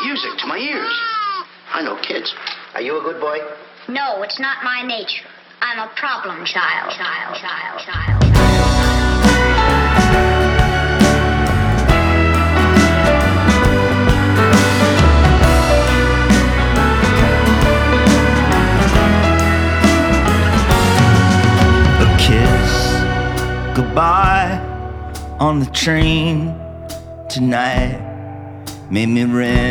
music to my ears. I know kids. Are you a good boy? No, it's not my nature. I'm a problem child. A kiss goodbye on the train tonight made me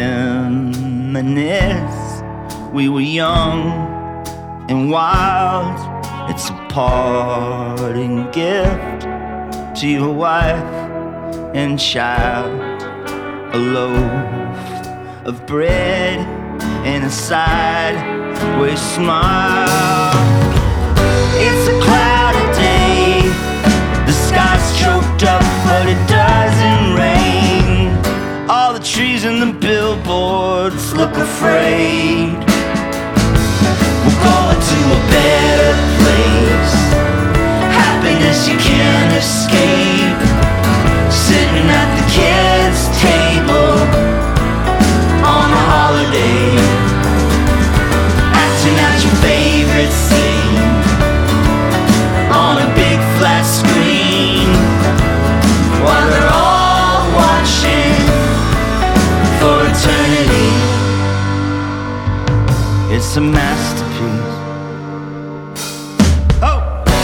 reminisce. We were young and wild. It's a parting gift to your wife and child. A loaf of bread and a sideways smile. It's a cloudy day, the sky's choked up but it doesn't rain. All the trees and the billboards look afraid. We're going to a better place, happiness you can't escape. Sitting at the kids' table on a holiday, acting out your favorite scene on a big flat screen, while they're all watching for eternity. It's a masterpiece. Oh!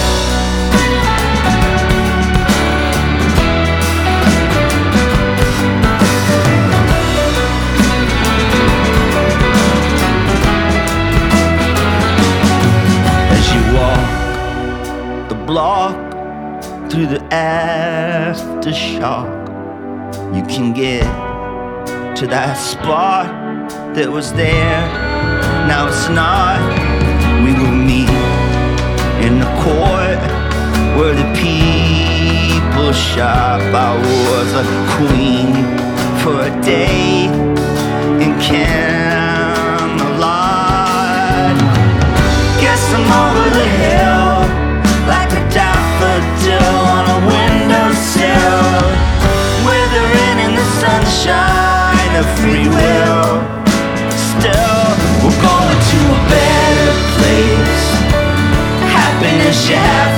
As you walk the block through the aftershock, you can get to that spot that was there. Now it's not. We will meet in the court where the people shop. I was a queen for a day in Camelot. Guess I'm over the hill like a daffodil on a windowsill, withering in the sunshine of free will. Still, we're going to a better place, happiness you have